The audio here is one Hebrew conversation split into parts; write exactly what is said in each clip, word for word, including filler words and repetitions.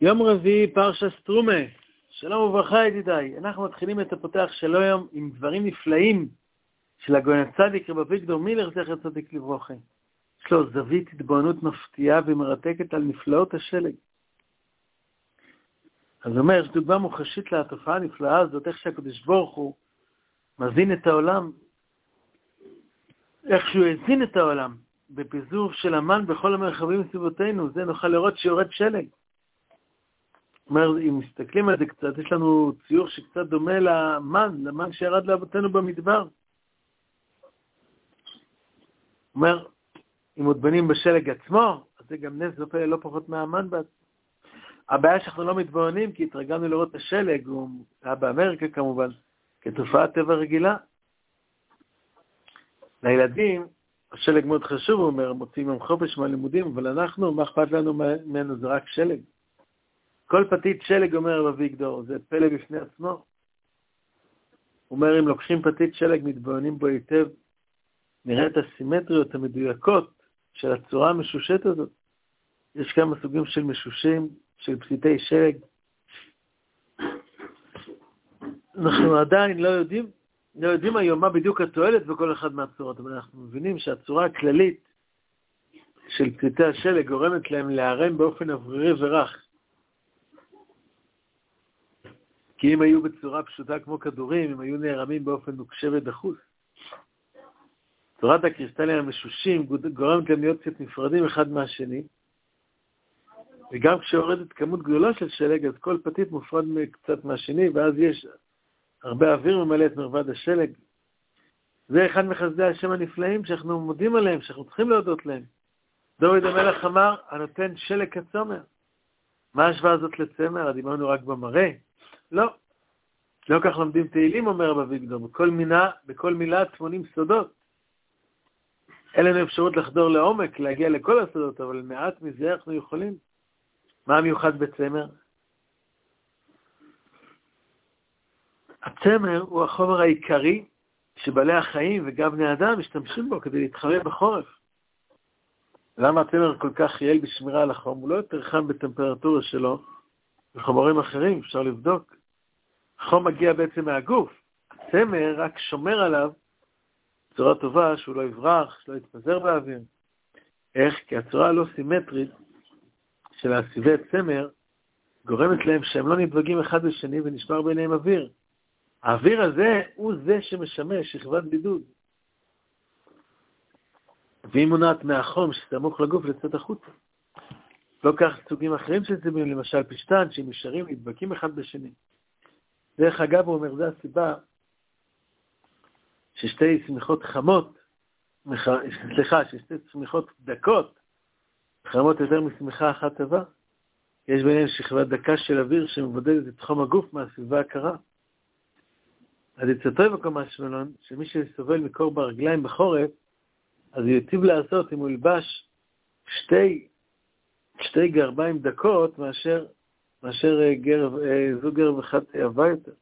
יום רביעי, פרשת תרומה. שלום וברכה ידידיי. אנחנו מתחילים את הפותח של היום עם דברים נפלאים של הגאון הצדיק רב אביגדור מילר זכר צדיק לברכה. יש לו זווית התבוננות מפתיעה ומרתקת על נפלאות השלג. אז הוא אומר, יש דוגמה מוחשית לתופעה הנפלאה הזאת, איך שהקדוש ברוך הוא מזין את העולם, איך שהוא הזין את העולם בפיזור של המן בכל המרחבים סביבותינו, זה נוכל לראות שיורד שלג. אומר, אם מסתכלים על זה קצת, יש לנו ציור שקצת דומה למן, למן שירד לאבותינו במדבר. אומר, אם עוד בנים בשלג עצמו, אז זה גם נס ופלא לא פחות מהמן בעצמו. הבעיה שאנחנו לא מתבוננים, כי התרגלנו לראות את השלג, הוא היה באמריקה כמובן, כתופעת טבע רגילה. לילדים, השלג מאוד חשוב, הוא אומר, מוצאים עם חופש מהלימודים, אבל אנחנו, מה אכפת לנו ממנו, זה רק שלג. כל פתית שלג, אומר רב אביגדור, זה פלא בפני עצמו. הוא אומר, אם לוקחים פתית שלג, מתבוננים בו היטב, נראה את הסימטריות המדויקות של הצורה המשושת הזאת. יש כמה סוגים של משושים, של פתיתי שלג. אנחנו עדיין לא יודעים, לא יודעים היום מה בדיוק התועלת בכל אחד מהצורות, אבל אנחנו מבינים שהצורה הכללית של פתיתי השלג גורמת להם להיערם באופן אוורירי ורך. כי אם היו בצורה פשוטה כמו כדורים, הם היו נערמים באופן נוקשה ודחוס. צורת הקריסטלים המשושים גורמת להם להיות קצת נפרדים אחד מהשני, וגם כשיורדת כמות גדולה של שלג, אז כל פתית מופרד קצת מהשני, ואז יש הרבה אוויר ממלא את מרבד השלג. זה אחד מחסדי השם הנפלאים שאנחנו מודים עליהם, שאנחנו צריכים להודות להם. דוד המלך אמר, הנותן שלג כצומר. מה ההשוואה הזאת לצמר? הדיברנו רק במראה. לא. לא כך לומדים תהילים, אומר רב אביגדור. בכל מילה, בכל מילה טמונים סודות. אין לנו אפשרות לחדור לעומק, להגיע לכל הסודות, אבל מעט מזה אנחנו יכולים. מה המיוחד בצמר? הצמר הוא החומר העיקרי שבעלי החיים וגם בני אדם משתמשים בו כדי להתחרה בחורף. למה הצמר כל כך יעיל בשמירה על החום? הוא לא יותר חם בטמפרטורה שלו, וחומרים אחרים אפשר לבדוק. החום מגיע בעצם מהגוף. הצמר רק שומר עליו בצורה טובה שהוא לא יברח, שלא יתפזר באוויר. איך? כי הצורה הלא סימטרית של הסיבי צמר גורמת להם שהם לא נדבגים אחד בשני ונשמר ביניהם אוויר. האוויר הזה הוא זה שמשמש שכבת בידוד. והיא מונעת מהחום שסמוך לגוף לצאת החוצה. לא כך סוגים אחרים של סיבים, למשל פשטן, שהם נשארים נדבקים אחד בשני. דרך אגב, הוא אומר, זה הסיבה ששתי צמיחות חמות, סליחה, ששתי צמיחות דקות, חמות יותר מצמיחה אחת טובה. יש ביניהם שכבת דקה של אוויר שמבודדת את חום הגוף מהסביבה הקרה. אז יצאתו במקום השמלון, שמי שסובל מקור ברגליים בחורף, אז הוא יטיב לעשות אם הוא ילבש שתי, שתי גרביים דקות מאשר, מאשר גרב, זוג גרב אחד אהבה יותר.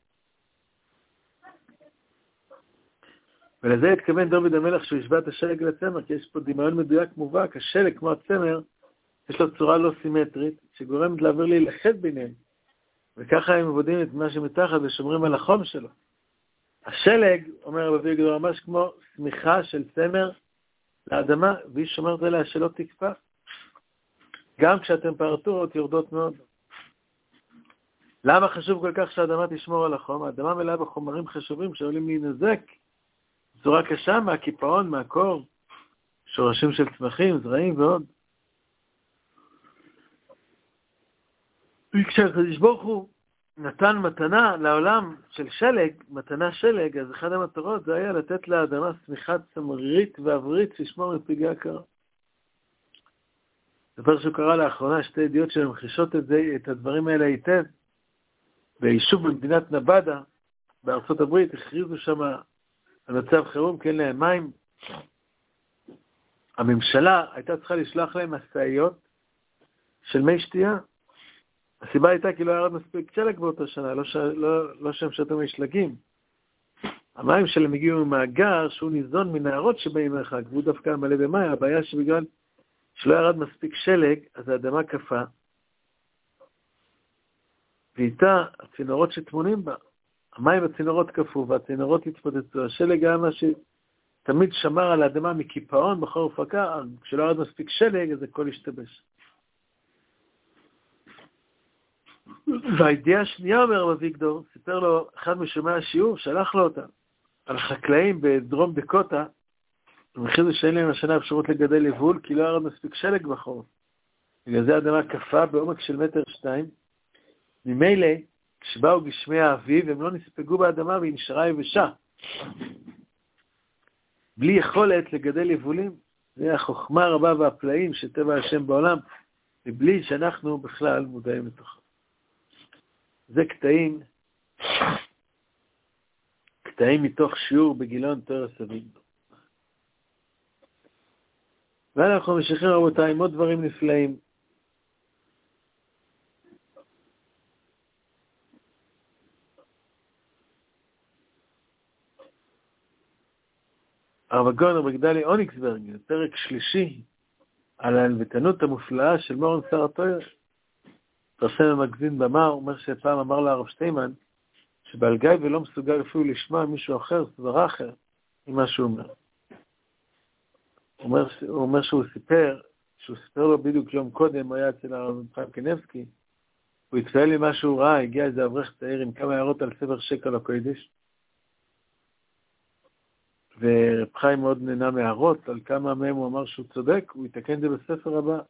ולזה התכוון דוד המלך שהוא השווה את השלג לצמר, כי יש פה דמיון מדויק מובהק, השלג כמו הצמר, יש לו צורה לא סימטרית, שגורמת להעביר להילחד ביניהם, וככה הם מבודים את מה שמתחת ושומרים על החום שלו. השלג, אומר רב אביגדור, ממש כמו סמיכה של צמר לאדמה, והיא שומרת עליה שלא תקפא, גם כשהטמפרטורות יורדות מאוד. למה חשוב כל כך שהאדמה תשמור על החום? האדמה מלאה בחומרים חשובים שעולים להינזק, בצורה קשה מהקיפאון, מהקור, שורשים של צמחים, זרעים ועוד. וכשהקדוש ברוך הוא נתן מתנה לעולם של שלג, מתנה שלג, אז אחד המטרות זה היה לתת לאדמה סמיכה צמרית ואווברית שישמור מפגעי הקרה. דבר שהוא קרא לאחרונה, שתי ידיעות שממחישות את זה, את הדברים האלה היטב. ביישוב במדינת נבדה, בארצות הברית, הכריזו שם על מצב חירום, כי אין להם מים. הממשלה הייתה צריכה לשלוח להם משאיות של מי שתייה. הסיבה הייתה כי לא היה מספיק שלג באותה שנה, לא, ש... לא, לא שהם שתו מי שלגים. המים שלהם הגיעו ממאגר שהוא ניזון מנהרות שבאים מרחק, והוא דווקא מלא במים. הבעיה שבגלל שלא ירד מספיק שלג, אז האדמה קפה, ואיתה הצינורות שטמונים בה. המים הצינורות קפוא והצינורות התפוצצו. השלג היה מה שתמיד שמר על האדמה מקיפאון בחורף הקר, כשלא היה מספיק שלג, אז הכל השתבש. והידיעה השנייה, אומר אביגדור, סיפר לו אחד משומעי השיעור, שלח לו אותה, על החקלאים בדרום דקוטה, הם הכריזו שאין להם השנה אפשרות לגדל יבול, כי לא היה מספיק שלג בחורף. בגלל זה האדמה קפה בעומק של מטר שתיים. ממילא, כשבאו גשמי האביב, הם לא נספגו באדמה והיא נשארה יבשה. בלי יכולת לגדל יבולים, זה החוכמה הרבה והפלאים שטבע השם בעולם, ובלי שאנחנו בכלל מודעים לתוכו. זה קטעים, קטעים מתוך שיעור בגילון תורס אביגדור. ואנחנו ממשיכים רבותיי עם עוד דברים נפלאים. הרב הגאון בגדלי אוניקסברג, פרק שלישי, על ההלבטנות המופלאה של מורן שר התורה. פרסם המגזין במה, הוא אומר שפעם אמר לו הרב שטיימן, שבאלגאי ולא מסוגל אפילו לשמוע מישהו אחר, סברה אחר, עם מה שהוא אומר. הוא אומר, הוא אומר שהוא סיפר, שהוא סיפר לו בדיוק יום קודם, הוא היה אצל הרב חיים קניבסקי, הוא התפעל לי מה שהוא ראה, הגיע איזה אברך צעיר עם כמה הערות על ספר שקל הקודש, ורב חיים מאוד נהנה מהערות, על כמה מהם הוא אמר שהוא צודק, הוא יתקן את זה בספר הבא.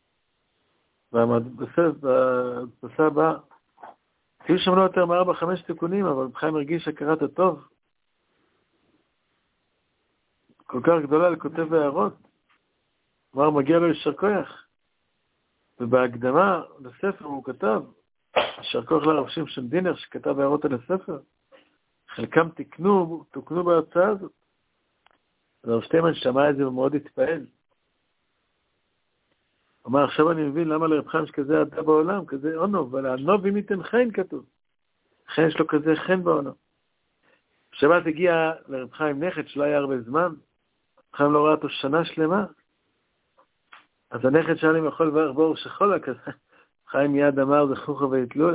ובספר הבא, כאילו שם לא יותר מארבע חמש תיקונים, אבל רב חיים הרגיש הכרת הטוב, כל כך גדולה לכותב הערות, אמר מגיע לו ישר כוח, ובהקדמה לספר הוא כתב, ישר כוח לרב שמשון דינר שכתב הערות על הספר, חלקם תקנו, תוקנו בהרצאה הזאת. הרב שטיימן שמע את זה ומאוד התפעל. הוא אמר, עכשיו אני מבין למה לרב חיים שכזה עדה בעולם, כזה עונוב, אבל הענוב אם ייתן חן כתוב. חן יש לו כזה חן בעונוב. בשבת הגיע לרב חיים נכד שלא היה הרבה זמן, רב חיים לא ראה אותו שנה שלמה, אז הנכד שאל אם יכול לברך בור שחולה כזה, חיים מיד אמר זכוך ויתלולה.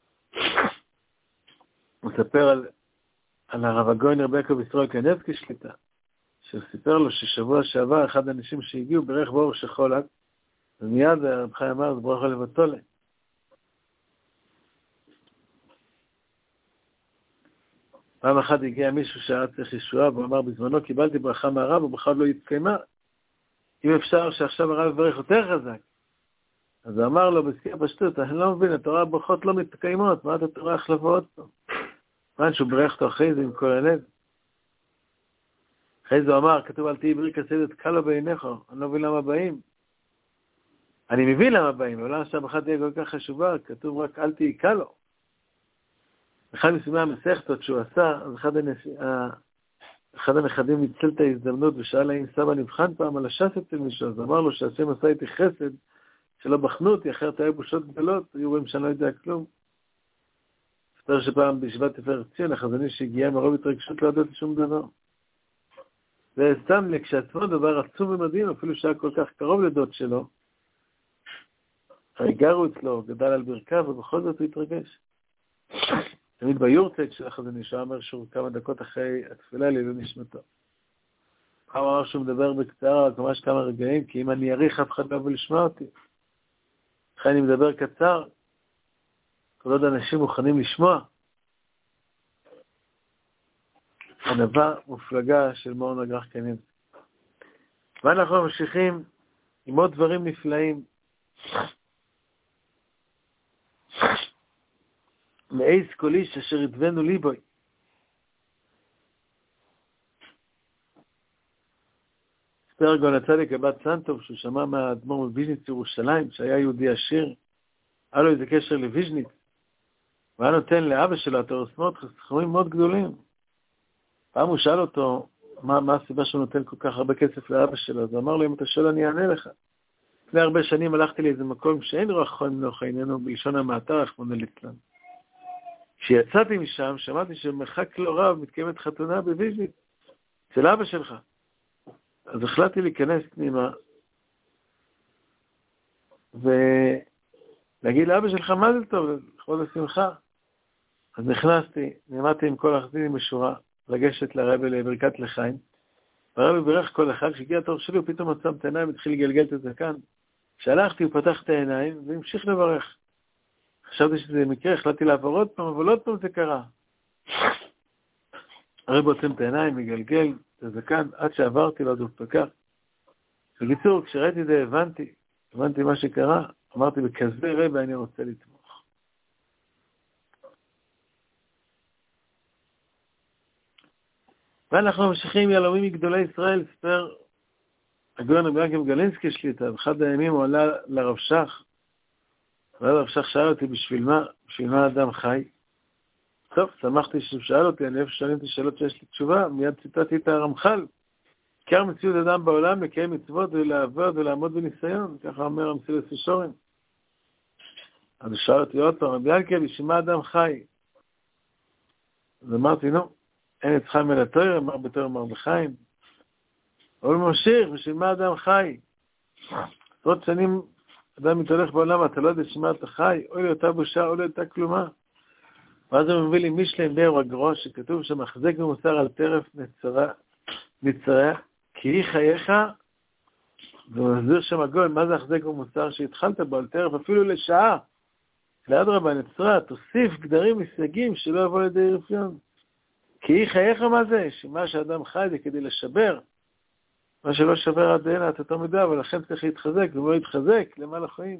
הוא מספר על, על הרב הגאון רבקה בישראל קניבסקי שליטה, שסיפר לו ששבוע שעבר אחד האנשים שהגיעו ברך בור שחולה, ומיד הרב חיים אמר זה ברכה לבטולה. פעם אחת הגיע מישהו שהיה צריך ישועה, והוא אמר בזמנו קיבלתי ברכה מהרב, ובכלל לא התקיימה. אם אפשר שעכשיו הרב יברך יותר חזק. אז הוא אמר לו בשיא הפשטות, אני לא מבין, התורה הברכות לא מתקיימות, מה אתה טורח לבוא עוד פה? מה שהוא ברך אותו אחרי זה עם כל הלב? אחרי זה הוא אמר, כתוב אל תהי בריא כסדת קלו בעיניך, אני לא מבין למה באים. אני מבין למה באים, אבל למה שהברכה תהיה כל כך חשובה, כתוב רק אל תהי קלו. אחד מסביבי המסכתות שהוא עשה, אז אחד, הנש... אחד הנכדים ניצל את ההזדמנות ושאל האם סבא נבחן פעם על הש"ס אצל מישהו, אז אמר לו שהשם עשה איתי חסד, שלא בחנו אותי, אחרת היו בושות גדולות, היו רואים שאני לא יודע כלום. ספר שפעם בישיבת תפארת ציון, החזוני שהגיע מרוב התרגשות לא ידעתי שום דבר. זה סתם לי, כשעצמו דבר עצום ומדהים, אפילו שהיה כל כך קרוב לדוד שלו, הרי גרו אצלו, גדל על ברכיו, ובכל זאת הוא התרגש. תמיד ביורצייט של החזוני, שהוא אמר שהוא כמה דקות אחרי התפילה לי, לא נשמתו. הוא אמר שהוא מדבר בקצרה, רק ממש כמה רגעים, כי אם אני אריך, אף אחד לא יבוא לשמוע אותי. אחרי אני מדבר קצר, כל עוד אנשים מוכנים לשמוע. ענווה מופלגה של מורן אגרח קניבסקי. ואנחנו ממשיכים עם עוד דברים נפלאים. מאיס קוליש אשר ידבנו ליבוי. ספר גאון הצדיק הבת סנטוב, שהוא שמע מהאדמו"ר מוויז'ניץ ירושלים, שהיה יהודי עשיר, היה לו איזה קשר לוויז'ניץ, והיה נותן לאבא שלו, התורסמות, סכומים מאוד גדולים. פעם הוא שאל אותו, מה, מה הסיבה שהוא נותן כל כך הרבה כסף לאבא שלו? אז הוא אמר לו, אם אתה שואל אני אענה לך. לפני הרבה שנים הלכתי לאיזה מקום שאין רוח חיים מנוח עינינו, בלשון המעטר, רחמנא ליצלן. כשיצאתי משם, שמעתי שמרחק לא רב מתקיימת חתונה בוויז'ניץ, אצל אבא שלך. אז החלטתי להיכנס פנימה, להגיד לאבא שלך מה זה טוב, לכבוד השמחה. אז נכנסתי, נעמדתי עם כל החסידים בשורה, לגשת לרבי לברכת לחיים. והרבי בירך כל אחד, כשהגיע התור שלי, הוא פתאום עצם את העיניים, התחיל לגלגל את הזקן. כשהלכתי, הוא פתח את העיניים, והמשיך לברך. חשבתי שזה מקרה, החלטתי לעבור עוד פעם, אבל עוד פעם זה קרה. הרבי עוצם את העיניים, מגלגל את הזקן, עד שעברתי לו, הוא פקח. בקיצור, כשראיתי את זה, הבנתי, הבנתי מה שקרה, אמרתי, בכזה רבי אני רוצה לתמוך. ואנחנו ממשיכים יהלומים מגדולי ישראל, ספר הגאון רבי יעקב גלינסקי שליטה, באחד הימים הוא עלה לרב שך, והרב שך שאל אותי בשביל מה, בשביל מה אדם חי. טוב, שמחתי שהוא שאל אותי, אני איפה שואלים את השאלות שיש לי תשובה, מיד ציטטתי את הרמח"ל. עיקר מציאות אדם בעולם לקיים מצוות ולעבוד ולעמוד בניסיון, ככה אומר המסילת ישרים. אז הוא שאל אותי עוד פעם, רבי יעקב, בשביל מה אדם חי? אז אמרתי, נו, אין את חיים אל התויר, אמר בתויר אמר בחיים. אבל הוא ממשיך, בשביל מה אדם חי? עשרות שנים אדם מתהלך בעולם, אתה לא יודע שמה אתה חי, אוי לאותה בושה, אוי לאותה כלומה. ואז הוא מביא לי משלם בר הגרוע, שכתוב שמחזק ומוסר על טרף נצרה, נצרה, כי היא חייך, והוא מסביר שם הגול, מה זה החזק ומוסר שהתחלת בו על טרף, אפילו לשעה. לאדרבה נצרה, תוסיף גדרים וסייגים שלא יבוא לידי רפיון. כי היא חייך מה זה? שמה שאדם חי זה כדי לשבר. מה שלא שבר עד הנה, אתה יותר מידע, אבל לכן צריך להתחזק, ולא להתחזק, למה לחיים?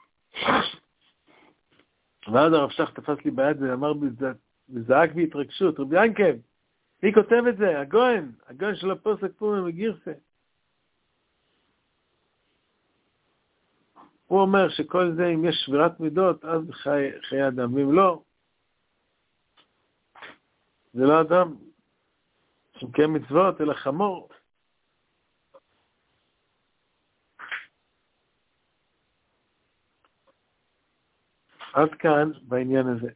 ואז הרב שך תפס לי ביד ואמר בזעק בהתרגשות, רבי ינקב, מי כותב את זה? הגוין, הגוין של הפוסק פורים מגירסה. הוא אומר שכל זה, אם יש שבירת מידות, אז חיי, חיי אדם, ואם לא, זה לא אדם שמקיים מצוות, אלא חמור. עד כאן בעניין הזה.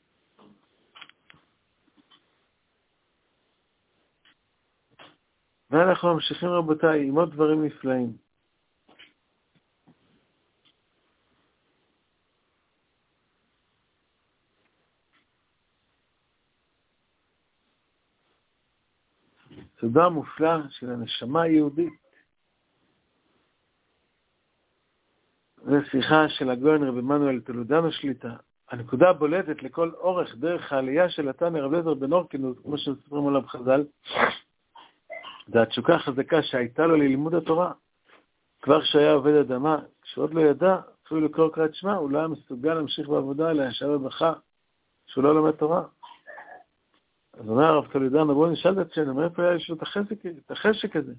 ואנחנו ממשיכים רבותיי עם עוד דברים נפלאים. סודה מופלא של הנשמה היהודית. ושיחה של הגאון רבי מנואל טולדנו שליטה. הנקודה הבולטת לכל אורך דרך העלייה של התנא רבי אליעזר בן הורקנוס, כמו שמספרים עליו חז"ל, זה התשוקה החזקה שהייתה לו ללימוד התורה. כבר כשהיה עובד אדמה, כשעוד לא ידע, אפילו לקרוא קריאת שמע, הוא לא היה מסוגל להמשיך בעבודה, אלא ישב ובכה, שהוא לא לומד תורה. אז אומר הרב טולדנו, בואו נשאל את שנו, מאיפה היה יש לו את החשק הזה?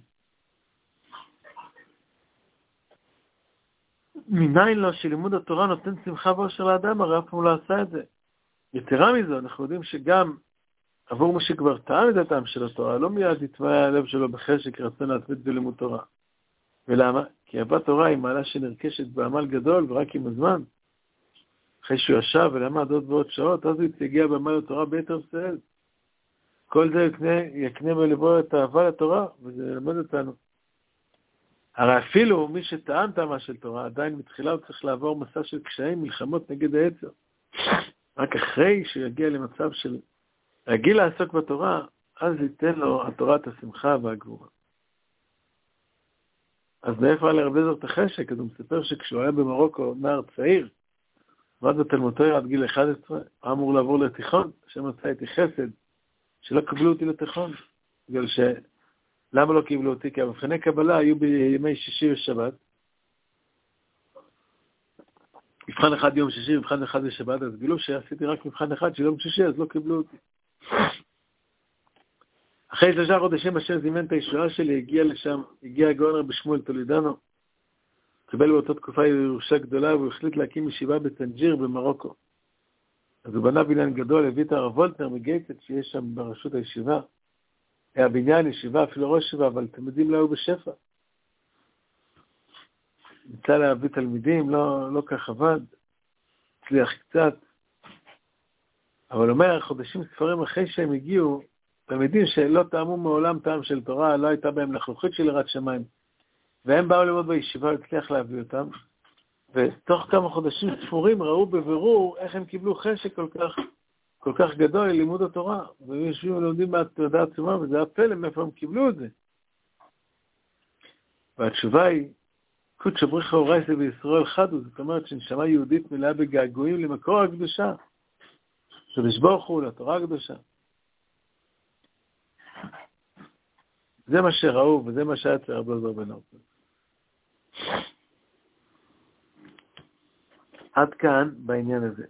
מניין לו שלימוד התורה נותן שמחה ואושר לאדם, הרי אף פעם לא עשה את זה. יתרה מזו, אנחנו יודעים שגם עבור מי שכבר טעם את הטעם של התורה, לא מיד יתמלא הלב שלו בחשק רצון להתמיד בלימוד תורה. ולמה? כי אהבת תורה היא מעלה שנרכשת בעמל גדול ורק עם הזמן. אחרי שהוא ישב ולמד עוד ועוד שעות, אז הוא יגיע בעמל התורה ביתר שאת. כל זה יקנה, יקנה בלבו את האהבה לתורה, וזה ילמד אותנו. הרי אפילו מי שטעם טעמה של תורה, עדיין מתחילה הוא צריך לעבור מסע של קשיים, מלחמות נגד העצר. רק אחרי שהוא יגיע למצב של רגיל לעסוק בתורה, אז ייתן לו התורה את השמחה והגבורה. אז מאיפה היה לרבי אליעזר את החשק? אז הוא מספר שכשהוא היה במרוקו, נער צעיר, עבד בתלמוד תורה עד גיל אחד עשרה, הוא אמור לעבור לתיכון, השם עשה איתי חסד, שלא קבלו אותי לתיכון, בגלל ש... למה לא קיבלו אותי? כי המבחני קבלה היו בימי שישי ושבת. מבחן אחד יום שישי, מבחן אחד בשבת, אז גילו שעשיתי רק מבחן אחד של יום שישי, אז לא קיבלו אותי. אחרי שלושה חודשים השם זימן את הישועה שלי, הגיע לשם, הגיע הגאון רבי שמואל טולדנו, קיבל באותה תקופה ירושה גדולה, והוא החליט להקים ישיבה בטנג'יר במרוקו. אז הוא בנה בניין גדול, הביא את הרב וולטנר מגייטת שיש שם ברשות הישיבה. היה בניין ישיבה, אפילו ראש ישיבה, אבל תלמידים לא היו בשפע. ניסה להביא תלמידים, לא, לא כך עבד, הצליח קצת. אבל אומר, חודשים ספרים אחרי שהם הגיעו, תלמידים שלא טעמו מעולם טעם של תורה, לא הייתה בהם לחלוכית של יראת שמיים, והם באו ללמוד בישיבה, הצליח להביא אותם. ותוך כמה חודשים ספורים ראו בבירור איך הם קיבלו חשק כל כך, כל כך גדול ללימוד התורה. והם יושבים ולומדים מהתודה עצומה, וזה הפלא מאיפה הם קיבלו את זה. והתשובה היא, קודש בריך אורייסה בישראל חדו, זאת אומרת שנשמה יהודית מלאה בגעגועים למקור הקדושה, שבשבוך הוא לתורה הקדושה. זה מה שראו, וזה מה שהיה אצל רבי אלעזר בן הרפז. עד כאן בעניין הזה.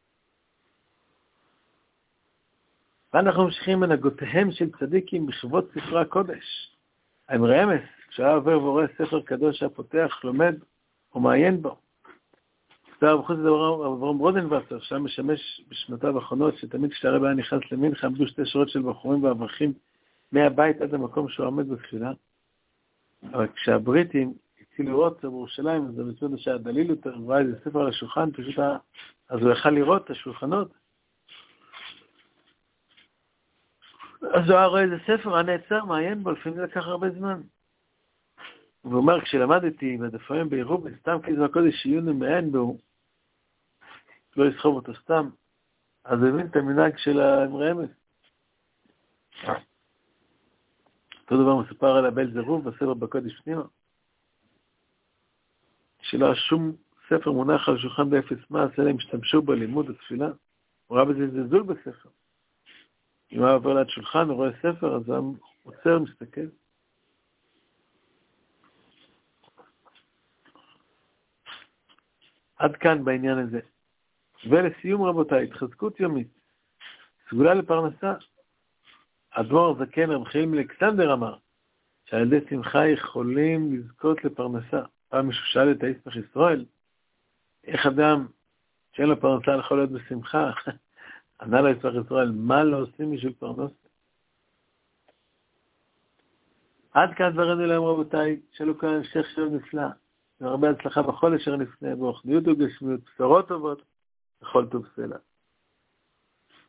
ואנחנו ממשיכים מנהגותיהם של צדיקים בכבוד ספרי הקודש. האמרי אמס, כשהיה עובר ורואה ספר קדוש הפותח, לומד ומעיין בו. כתב רב חוץ אברהם רוזנווסר, שם משמש בשנותיו האחרונות, שתמיד כשהרב היה נכנס למנחה, עמדו שתי שורות של בחורים ואברכים מהבית עד המקום שהוא עומד בתפילה. אבל כשהבריטים התחילו לראות בירושלים, זה מצוות שהדליל יותר, הוא ראה איזה ספר על השולחן, פשוט אז הוא יכל לראות את השולחנות. אז הוא רואה איזה ספר, היה נעצר, מעיין בו, לפעמים זה לקח הרבה זמן. הוא אומר, כשלמדתי בדפים בעירוב, סתם כי זה הקודש עיון ומעיין בו, לא יסחוב אותו סתם, אז הוא הבין את המנהג של האמרי אמס. אותו דבר מסופר על הבעל זרוב בספר בקודש פנימה. שלא היה שום ספר מונח על שולחן באפס מעש, אלא הם השתמשו בלימוד התפילה. הוא ראה בזה זלזול בספר. אם היה עובר ליד שולחן, הוא רואה ספר, אז הוא עוצר, מסתכל. עד כאן בעניין הזה. ולסיום רבותיי, התחזקות יומית, סגולה לפרנסה. אדמו"ר זקן רב חיל מאלכסנדר אמר, שעל ידי שמחה יכולים לזכות לפרנסה. פעם מישהו שאל את היסמך ישראל, איך אדם שאין לו פרנסה יכול להיות בשמחה? ענה לו יסמך ישראל, מה לא עושים בשביל פרנסה? עד כאן דברנו להם רבותיי, שאלו כאן המשך של נפלא, והרבה הצלחה בכל אשר נפנה, באחדות וגשמיות, בשורות טובות, בכל טוב סלע.